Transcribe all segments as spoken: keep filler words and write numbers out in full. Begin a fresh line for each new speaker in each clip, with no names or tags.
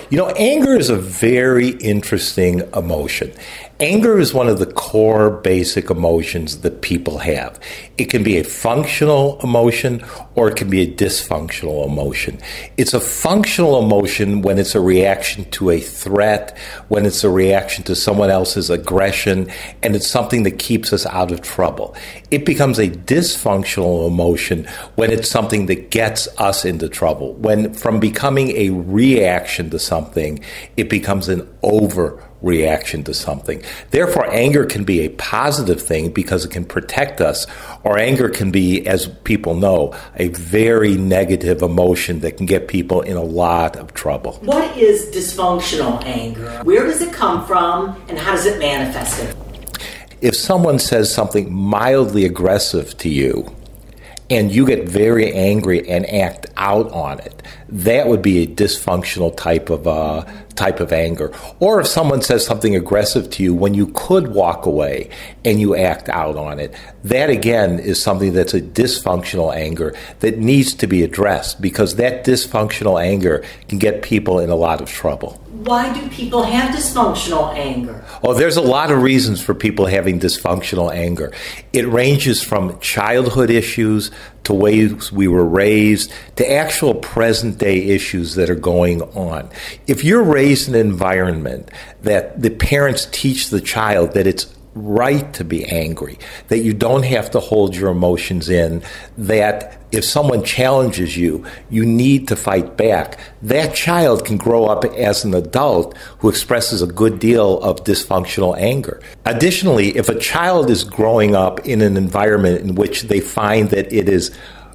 You know, anger is a very interesting emotion. Anger is one of the core basic emotions that people have. It can be a functional emotion or it can be a dysfunctional emotion. It's a functional emotion when it's a reaction to a threat, when it's a reaction to someone else's aggression, and it's something that keeps us out of trouble. It becomes a dysfunctional emotion when it's something that gets us into trouble. When from becoming a reaction to something, it becomes an over reaction to something. Therefore, anger can be a positive thing because it can protect us, or anger can be, as people know, a very negative emotion that can get people in a lot of trouble.
What is dysfunctional anger? Where does it come from, and how does it manifest it?
If someone says something mildly aggressive to you, and you get very angry and act out on it, that would be a dysfunctional type of uh, type of anger. Or if someone says something aggressive to you when you could walk away and you act out on it, that again is something that's a dysfunctional anger that needs to be addressed, because that dysfunctional anger can get people in a lot of trouble.
Why do people have dysfunctional anger?
Oh, there's a lot of reasons for people having dysfunctional anger. It ranges from childhood issues to ways we were raised to actual present-day issues that are going on. If you're raised in an environment that the parents teach the child that it's right to be angry, that you don't have to hold your emotions in, that if someone challenges you, you need to fight back, that child can grow up as an adult who expresses a good deal of dysfunctional anger. Additionally, if a child is growing up in an environment in which they find that it is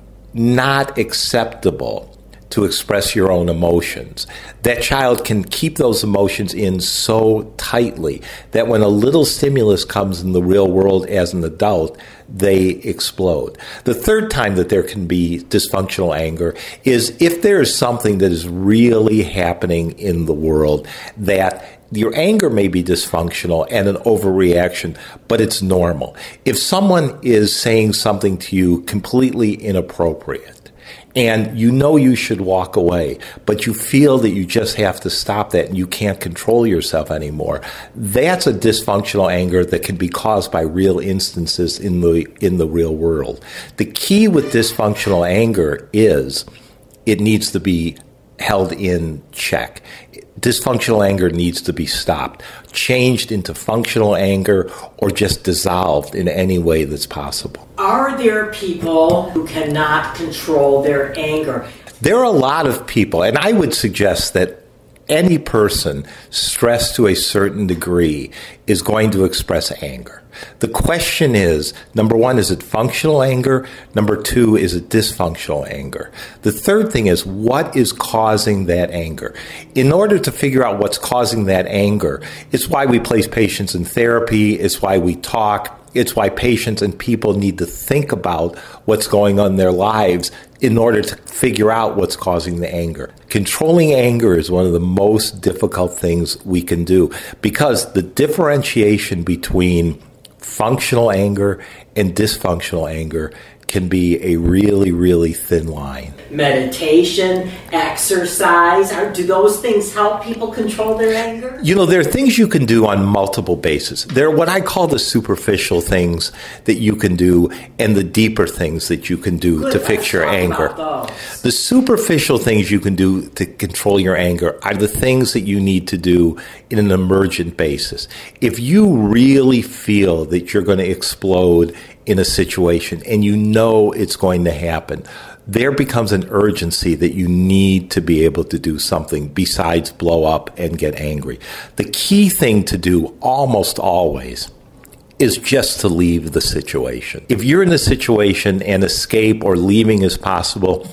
not acceptable to express your own emotions, that child can keep those emotions in so tightly that when a little stimulus comes in the real world as an adult, they explode. The third time that there can be dysfunctional anger is if there is something that is really happening in the world that your anger may be dysfunctional and an overreaction, but it's normal. If someone is saying something to you completely inappropriate, and you know you should walk away, but you feel that you just have to stop that and you can't control yourself anymore, that's a dysfunctional anger that can be caused by real instances in the in the real world. The key with dysfunctional anger is it needs to be held in check. Dysfunctional anger needs to be stopped, changed into functional anger, or just dissolved in any way that's possible.
Are there people who cannot control their anger?
There are a lot of people, and I would suggest that any person stressed to a certain degree is going to express anger. The question is, number one, is it functional anger? Number two, is it dysfunctional anger? The third thing is, what is causing that anger? In order to figure out what's causing that anger, it's why we place patients in therapy, it's why we talk, it's why patients and people need to think about what's going on in their lives in order to figure out what's causing the anger. Controlling anger is one of the most difficult things we can do, because the differentiation between functional anger and dysfunctional anger can be a really, really thin line.
Meditation, exercise, are, do those things help people control their anger?
You know, there are things you can do on multiple bases. There are what I call the superficial things that you can do and the deeper things that you can do
Good,
to fix your anger. The superficial things you can do to control your anger are the things that you need to do in an emergent basis. If you really feel that you're going to explode in a situation and you know it's going to happen, there becomes an urgency that you need to be able to do something besides blow up and get angry. The key thing to do almost always is just to leave the situation. If you're in a situation and escape or leaving is possible,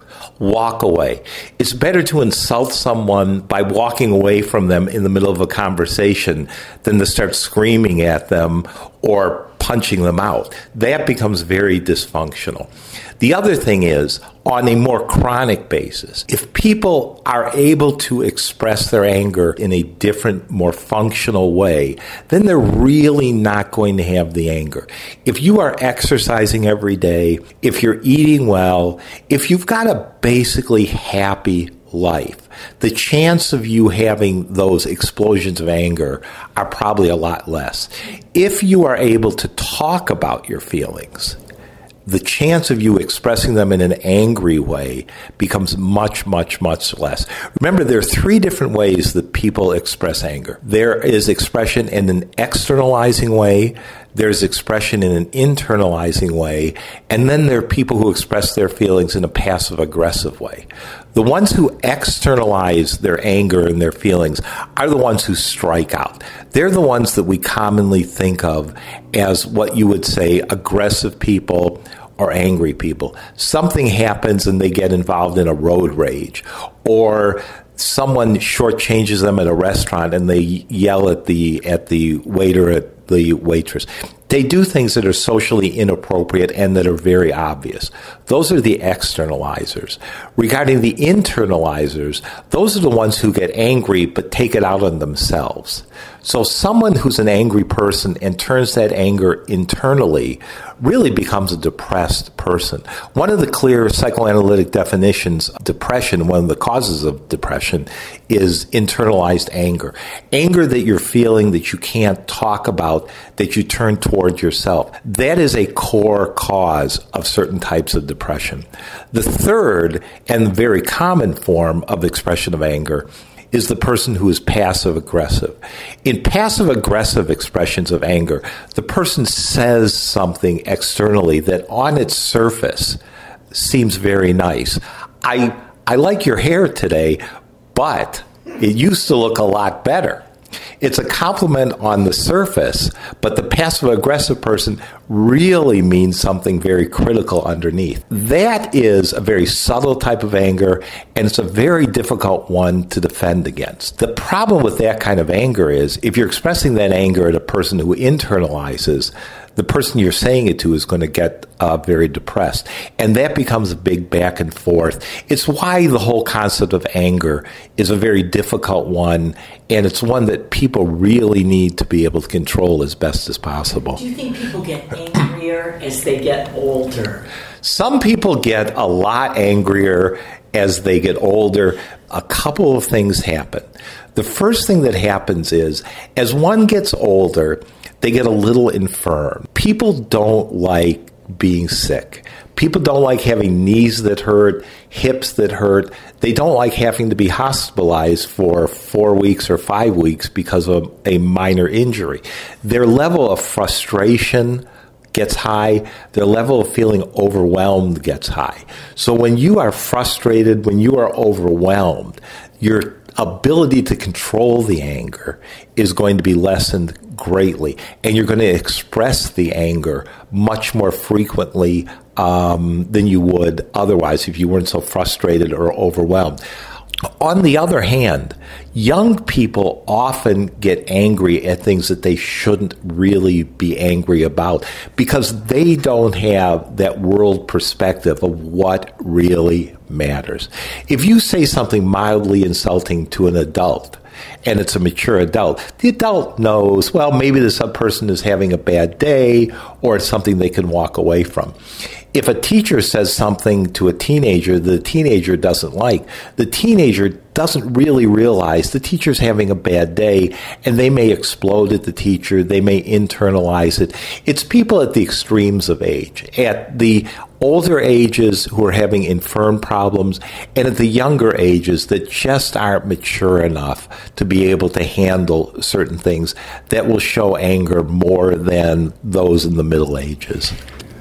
walk away. It's better to insult someone by walking away from them in the middle of a conversation than to start screaming at them or punching them out. That becomes very dysfunctional. The other thing is, on a more chronic basis, if people are able to express their anger in a different, more functional way, then they're really not going to have the anger. If you are exercising every day, if you're eating well, if you've got a basically happy life, the chance of you having those explosions of anger are probably a lot less. If you are able to talk about your feelings, the chance of you expressing them in an angry way becomes much, much, much less. Remember, there are three different ways that people express anger. There is expression in an externalizing way, there's expression in an internalizing way, and then there are people who express their feelings in a passive-aggressive way. The ones who externalize their anger and their feelings are the ones who strike out. They're the ones that we commonly think of as what you would say aggressive people or angry people. Something happens and they get involved in a road rage, or someone shortchanges them at a restaurant and they yell at the at the waiter, at the waitress. They do things that are socially inappropriate and that are very obvious. Those are the externalizers. Regarding the internalizers, those are the ones who get angry but take it out on themselves. So someone who's an angry person and turns that anger internally really becomes a depressed person. One of the clear psychoanalytic definitions of depression, one of the causes of depression, is internalized anger. Anger that you're feeling that you can't talk about, that you turn toward yourself. That is a core cause of certain types of depression. The third and very common form of expression of anger is the person who is passive-aggressive. In passive-aggressive expressions of anger, the person says something externally that on its surface seems very nice. I I like your hair today, but it used to look a lot better. It's a compliment on the surface, but the passive-aggressive person really means something very critical underneath. That is a very subtle type of anger, and it's a very difficult one to defend against. The problem with that kind of anger is, if you're expressing that anger at a person who internalizes, the person you're saying it to is going to get uh, very depressed. And that becomes a big back and forth. It's why the whole concept of anger is a very difficult one, and it's one that people really need to be able to control as best as possible.
Do you think people get angrier as they get older?
Some people get a lot angrier as they get older. A couple of things happen. The first thing that happens is, as one gets older, they get a little infirm. People don't like being sick. People don't like having knees that hurt, hips that hurt. They don't like having to be hospitalized for four weeks or five weeks because of a minor injury. Their level of frustration gets high. Their level of feeling overwhelmed gets high. So when you are frustrated, when you are overwhelmed, your ability to control the anger is going to be lessened greatly, and you're going to express the anger much more frequently um, than you would otherwise if you weren't so frustrated or overwhelmed. On the other hand, young people often get angry at things that they shouldn't really be angry about because they don't have that world perspective of what really matters. If you say something mildly insulting to an adult, and it's a mature adult, the adult knows, well, maybe this person is having a bad day or it's something they can walk away from. If a teacher says something to a teenager the teenager doesn't like, the teenager doesn't really realize the teacher's having a bad day, and they may explode at the teacher, they may internalize it. It's people at the extremes of age, at the older ages who are having infirm problems, and at the younger ages that just aren't mature enough to be able to handle certain things that will show anger more than those in the Middle Ages.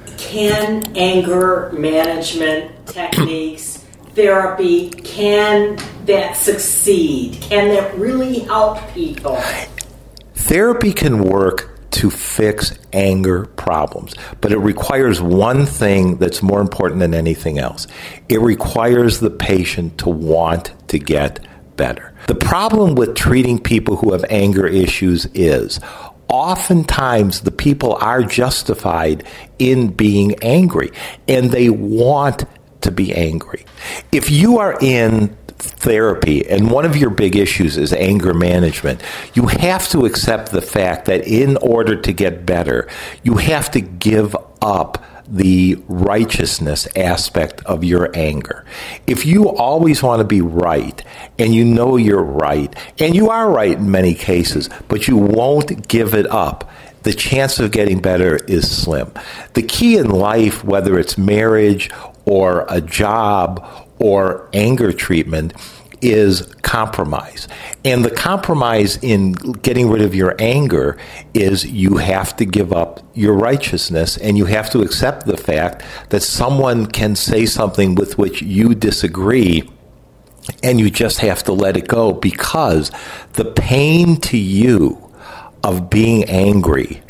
Can anger management techniques, therapy, can that succeed? Can that really help people?
Therapy can work to fix anger problems, but it requires one thing that's more important than anything else. It requires the patient to want to get better. The problem with treating people who have anger issues is oftentimes the people are justified in being angry, and they want to be angry. If you are in therapy and one of your big issues is anger management, you have to accept the fact that in order to get better, you have to give up the righteousness aspect of your anger. If you always want to be right, and you know you're right, and you are right in many cases, but you won't give it up, the chance of getting better is slim. The key in life, whether it's marriage or a job or anger treatment, is compromise. And the compromise in getting rid of your anger is you have to give up your righteousness, and you have to accept the fact that someone can say something with which you disagree, and you just have to let it go, because the pain to you of being angry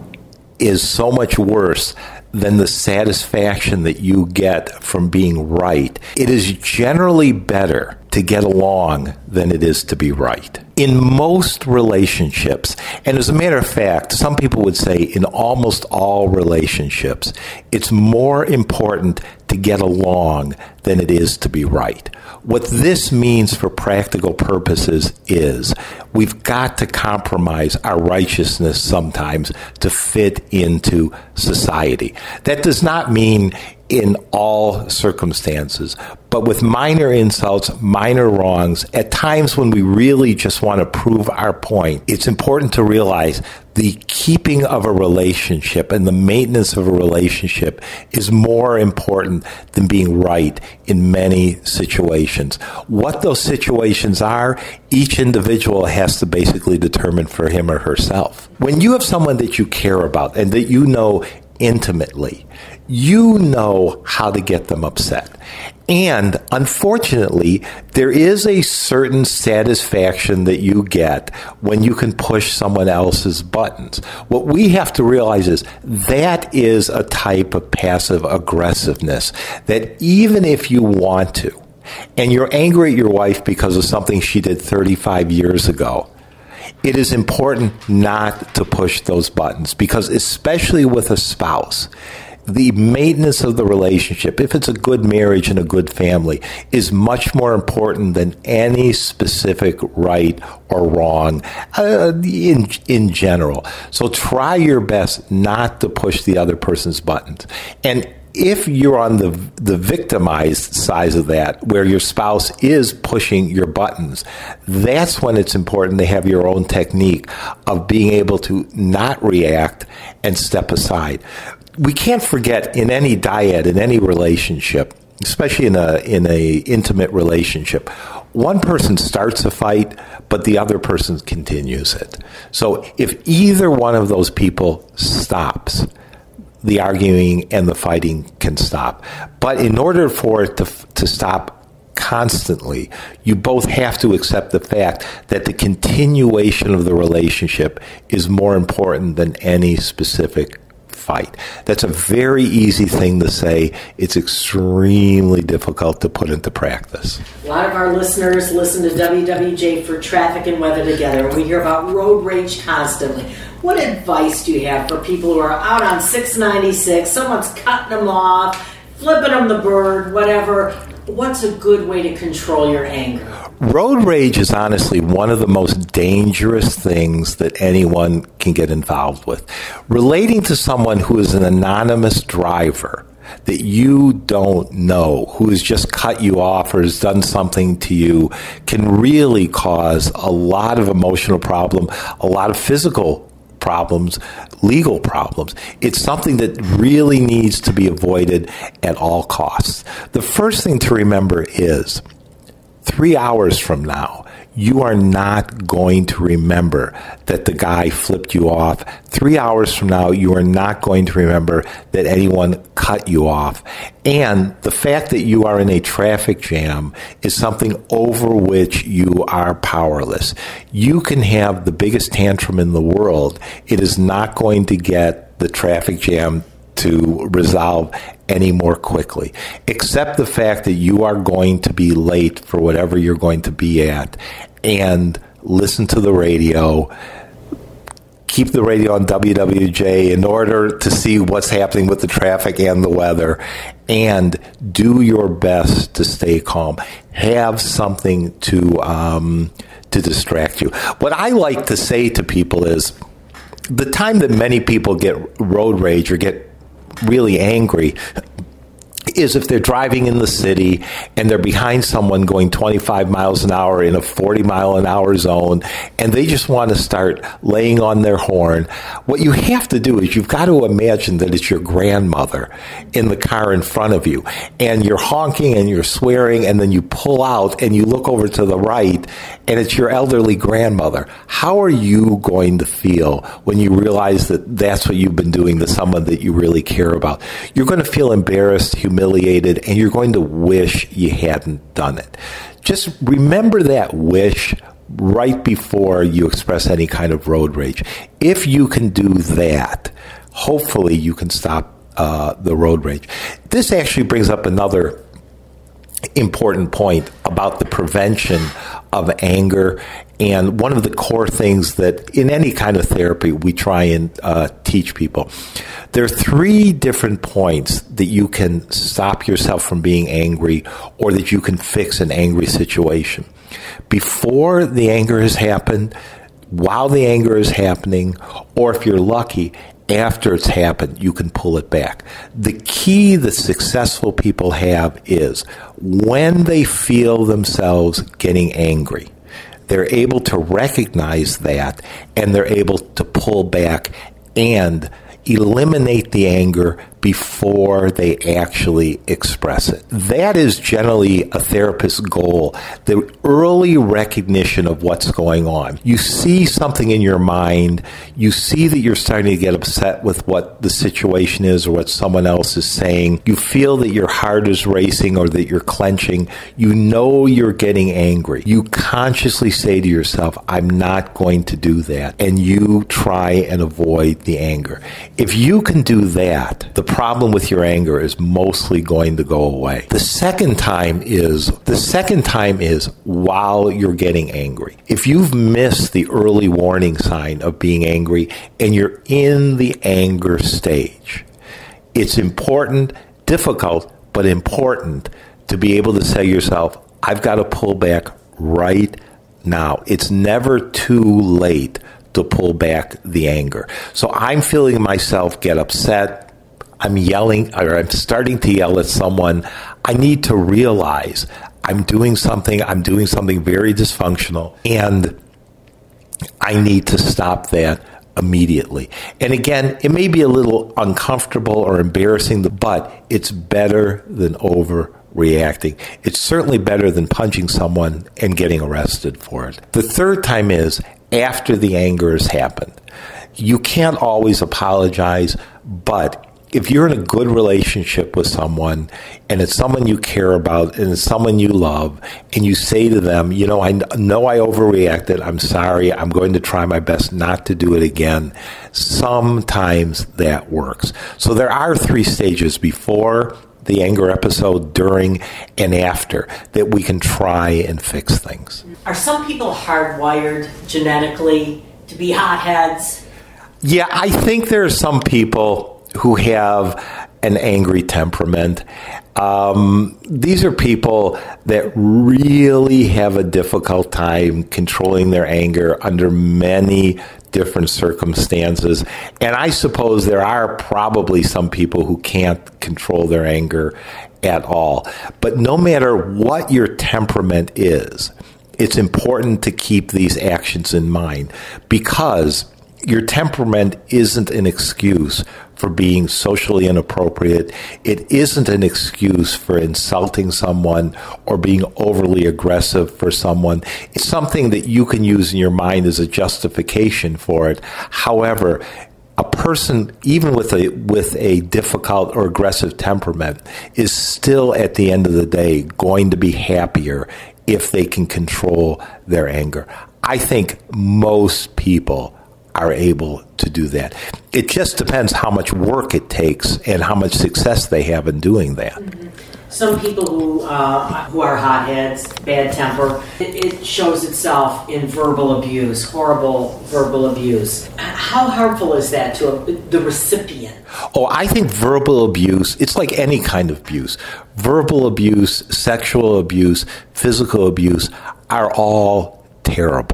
is so much worse than the satisfaction that you get from being right. It is generally better to get along than it is to be right. In most relationships, and as a matter of fact, some people would say in almost all relationships, it's more important to get along than it is to be right. What this means for practical purposes is we've got to compromise our righteousness sometimes to fit into society. That does not mean in all circumstances, but with minor insults, minor wrongs, at times when we really just want to prove our point, it's important to realize the keeping of a relationship and the maintenance of a relationship is more important than being right in many situations. What those situations are, each individual has to basically determine for him or herself. When you have someone that you care about and that you know intimately, you know how to get them upset. And unfortunately, there is a certain satisfaction that you get when you can push someone else's buttons. What we have to realize is that is a type of passive aggressiveness that even if you want to, and you're angry at your wife because of something she did thirty-five years ago, it is important not to push those buttons, because especially with a spouse, the maintenance of the relationship, if it's a good marriage and a good family, is much more important than any specific right or wrong uh, in, in general. So try your best not to push the other person's buttons. And if you're on the the victimized side of that, where your spouse is pushing your buttons, that's when it's important to have your own technique of being able to not react and step aside. We can't forget, in any dyad, in any relationship, especially in a in a intimate relationship, one person starts a fight, but the other person continues it. So if either one of those people stops, the arguing and the fighting can stop. But in order for it to to stop constantly, you both have to accept the fact that the continuation of the relationship is more important than any specific fight. That's a very easy thing to say. It's extremely difficult to put into practice.
A lot of our listeners listen to W W J for traffic and weather together, and we hear about road rage constantly. What advice do you have for people who are out on six ninety-six, someone's cutting them off, flipping them the bird, whatever? What's a good way to control your anger?
Road rage is honestly one of the most dangerous things that anyone can get involved with. Relating to someone who is an anonymous driver that you don't know, who has just cut you off or has done something to you, can really cause a lot of emotional problem, a lot of physical problems, legal problems. It's something that really needs to be avoided at all costs. The first thing to remember is three hours from now, you are not going to remember that the guy flipped you off. Three hours from now, you are not going to remember that anyone cut you off. And the fact that you are in a traffic jam is something over which you are powerless. You can have the biggest tantrum in the world. It is not going to get the traffic jam to resolve any more quickly. Accept the fact that you are going to be late for whatever you're going to be at, and listen to the radio. Keep the radio on W W J in order to see what's happening with the traffic and the weather, and do your best to stay calm. Have something to um, to distract you. What I like to say to people is, the time that many people get road rage or get really angry is if they're driving in the city and they're behind someone going twenty-five miles an hour in a forty mile an hour zone, and they just want to start laying on their horn. What you have to do is you've got to imagine that it's your grandmother in the car in front of you, and you're honking and you're swearing, and then you pull out and you look over to the right and it's your elderly grandmother. How are you going to feel when you realize that that's what you've been doing to someone that you really care about? You're going to feel embarrassed, humiliated, and you're going to wish you hadn't done it. Just remember that wish right before you express any kind of road rage. If you can do that, hopefully you can stop uh, the road rage. This actually brings up another important point about the prevention of anger, and one of the core things that in any kind of therapy we try and uh, teach people. There are three different points that you can stop yourself from being angry, or that you can fix an angry situation. Before the anger has happened, while the anger is happening, or if you're lucky, after it's happened, you can pull it back. The key that successful people have is when they feel themselves getting angry, they're able to recognize that, and they're able to pull back and eliminate the anger before they actually express it. That is generally a therapist's goal, the early recognition of what's going on. You see something in your mind, you see that you're starting to get upset with what the situation is or what someone else is saying, you feel that your heart is racing or that you're clenching, you know you're getting angry. You consciously say to yourself, I'm not going to do that, and you try and avoid the anger. If you can do that, the problem with your anger is mostly going to go away. The second time is the second time is while you're getting angry. If you've missed the early warning sign of being angry and you're in the anger stage, it's important, difficult, but important to be able to say to yourself, I've got to pull back right now. It's never too late to pull back the anger. So I'm feeling myself get upset. I'm yelling, or I'm starting to yell at someone. I need to realize I'm doing something, I'm doing something very dysfunctional, and I need to stop that immediately. And again, it may be a little uncomfortable or embarrassing, but it's better than overreacting. It's certainly better than punching someone and getting arrested for it. The third time is after the anger has happened. You can't always apologize, but if you're in a good relationship with someone, and it's someone you care about, and it's someone you love, and you say to them, you know, I know I overreacted, I'm sorry, I'm going to try my best not to do it again, sometimes that works. So there are three stages: before the anger episode, during, and after, that we can try and fix things.
Are some people hardwired genetically to be hotheads?
Yeah, I think there are some people who have an angry temperament. Um, these are people that really have a difficult time controlling their anger under many different circumstances. And I suppose there are probably some people who can't control their anger at all. But no matter what your temperament is, it's important to keep these actions in mind, because your temperament isn't an excuse for being socially inappropriate. It isn't an excuse for insulting someone or being overly aggressive for someone. It's something that you can use in your mind as a justification for it. However, a person, even with a with a difficult or aggressive temperament, is still at the end of the day going to be happier if they can control their anger. I think most people are able to do that. It just depends how much work it takes and how much success they have in doing that.
Mm-hmm. Some people who uh, who are hotheads, bad temper, it, it shows itself in verbal abuse, horrible verbal abuse. How harmful is that to a, the recipient?
Oh, I think verbal abuse, it's like any kind of abuse. Verbal abuse, sexual abuse, physical abuse are all terrible.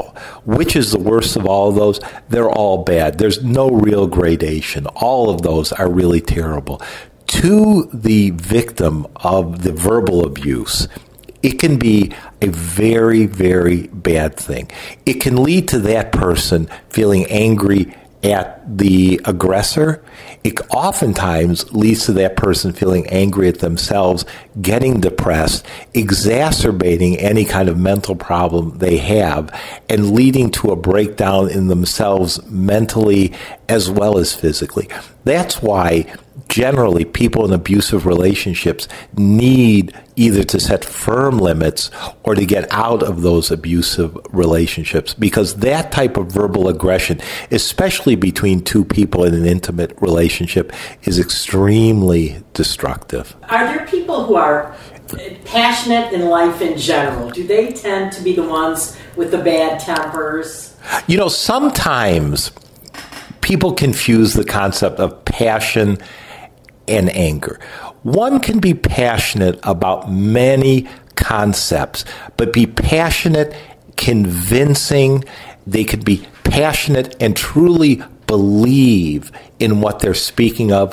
Which is the worst of all of those? They're all bad. There's no real gradation. All of those are really terrible. To the victim of the verbal abuse, it can be a very, very bad thing. It can lead to that person feeling angry at the aggressor. It oftentimes leads to that person feeling angry at themselves, getting depressed, exacerbating any kind of mental problem they have, and leading to a breakdown in themselves mentally as well as physically. That's why generally people in abusive relationships need either to set firm limits or to get out of those abusive relationships, because that type of verbal aggression, especially between two people in an intimate relationship, is extremely destructive.
Are there people who are passionate in life in general? Do they tend to be the ones with the bad tempers?
You know, sometimes people confuse the concept of passion and anger. One can be passionate about many concepts, but be passionate, convincing. They could be passionate and truly believe in what they're speaking of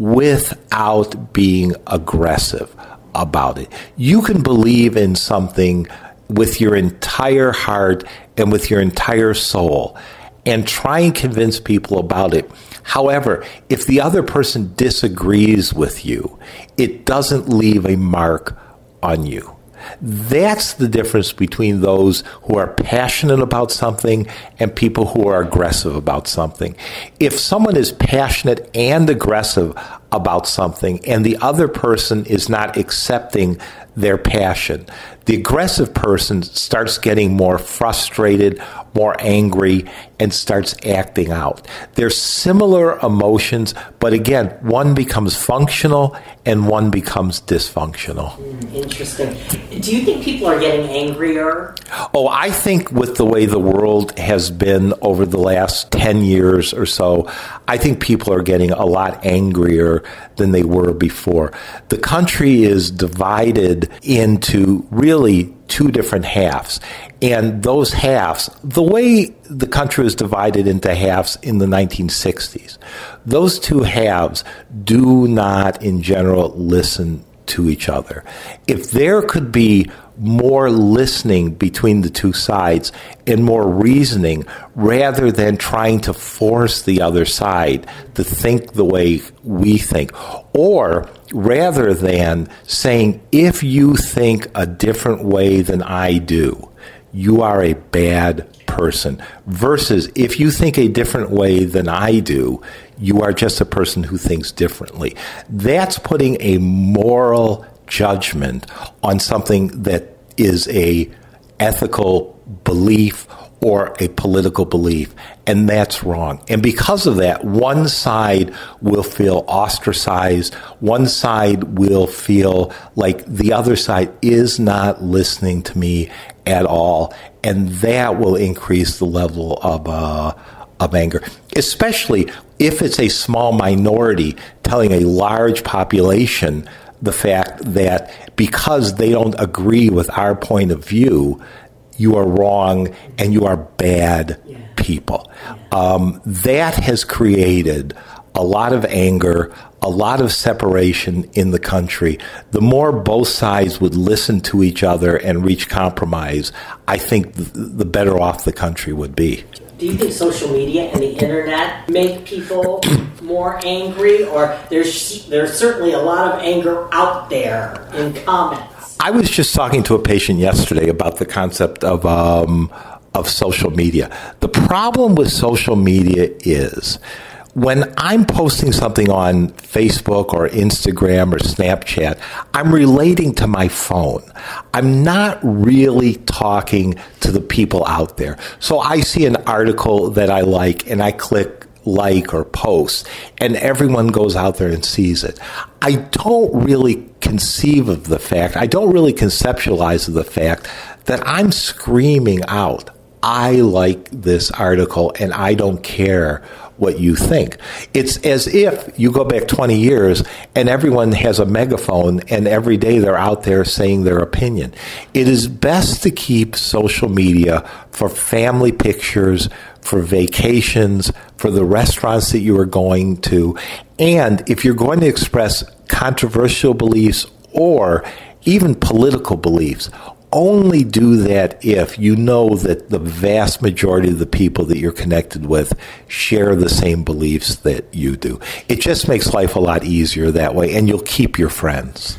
without being aggressive about it. You can believe in something with your entire heart and with your entire soul and try and convince people about it. However, if the other person disagrees with you, it doesn't leave a mark on you. That's the difference between those who are passionate about something and people who are aggressive about something. If someone is passionate and aggressive about something and the other person is not accepting their passion, the aggressive person starts getting more frustrated, more angry, and starts acting out. They're similar emotions, but again, one becomes functional and one becomes dysfunctional.
Mm, interesting. Do you think people are getting angrier?
Oh, I think with the way the world has been over the last ten years or so, I think people are getting a lot angrier than they were before. The country is divided into really two different halves. And those halves, the way the country was divided into halves in the nineteen sixties, those two halves do not, in general, listen to each other. If there could be more listening between the two sides and more reasoning rather than trying to force the other side to think the way we think, or rather than saying, if you think a different way than I do, you are a bad person, versus if you think a different way than I do, you are just a person who thinks differently. That's putting a moral judgment on something that is a ethical belief or a political belief, and that's wrong. And because of that, one side will feel ostracized, one side will feel like the other side is not listening to me at all, and that will increase the level of uh, of anger, especially if it's a small minority telling a large population the fact that because they don't agree with our point of view, you are wrong and you are bad yeah. people. Yeah. Um, that has created a lot of anger, a lot of separation in the country. The more both sides would listen to each other and reach compromise, I think the, the better off the country would be.
Do you think social media and the internet make people more angry, or there's there's certainly a lot of anger out there in comments?
I was just talking to a patient yesterday about the concept of um, of social media. The problem with social media is when I'm posting something on Facebook or Instagram or Snapchat, I'm relating to my phone. I'm not really talking to the people out there. So I see an article that I like and I click like or post, and everyone goes out there and sees it. I don't really conceive of the fact, I don't really conceptualize of the fact that I'm screaming out I like this article and I don't care what you think. It's as if you go back twenty years and everyone has a megaphone and every day they're out there saying their opinion. It is best to keep social media for family pictures, for vacations, for the restaurants that you are going to. And if you're going to express controversial beliefs or even political beliefs, only do that if you know that the vast majority of the people that you're connected with share the same beliefs that you do. It just makes life a lot easier that way, and you'll keep your friends.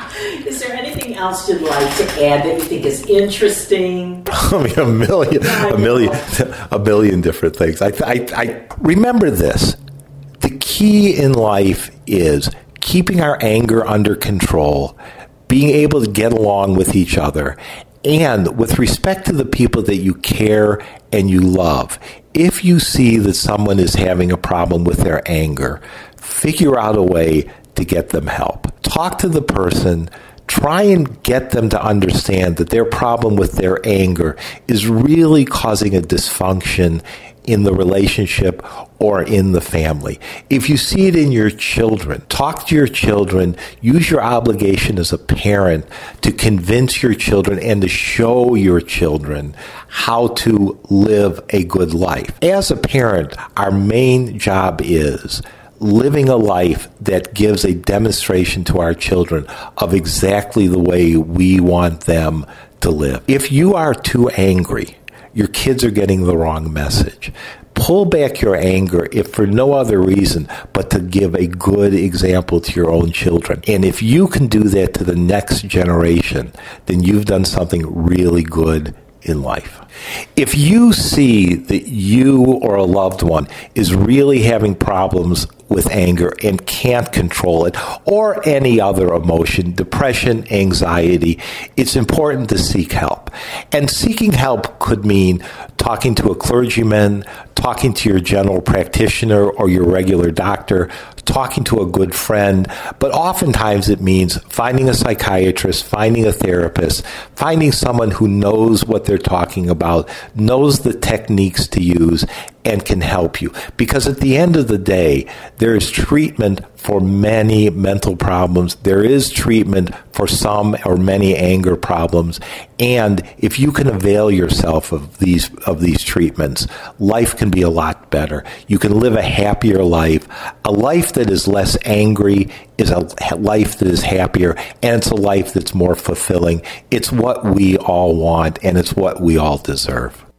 Is there anything else you'd like to add that you think is interesting?
I mean, a million, a million, a million different things. I, I, I remember this. The key in life is keeping our anger under control, being able to get along with each other, and with respect to the people that you care and you love. If you see that someone is having a problem with their anger, figure out a way to get them help. Talk to the person. Try and get them to understand that their problem with their anger is really causing a dysfunction in the relationship or in the family. If you see it in your children, talk to your children, use your obligation as a parent to convince your children and to show your children how to live a good life. As a parent, our main job is living a life that gives a demonstration to our children of exactly the way we want them to live. If you are too angry, your kids are getting the wrong message. Pull back your anger, if for no other reason but to give a good example to your own children. And if you can do that to the next generation, then you've done something really good in life. If you see that you or a loved one is really having problems with anger and can't control it, or any other emotion, depression, anxiety, it's important to seek help. And seeking help could mean talking to a clergyman, talking to your general practitioner or your regular doctor, talking to a good friend, but oftentimes it means finding a psychiatrist, finding a therapist, finding someone who knows what they're talking about, knows the techniques to use, and can help you. Because at the end of the day, there is treatment for many mental problems. There is treatment for some or many anger problems. And if you can avail yourself of these of these treatments, life can be a lot better. You can live a happier life. A life that is less angry is a life that is happier, and it's a life that's more fulfilling. It's what we all want, and it's what we all deserve.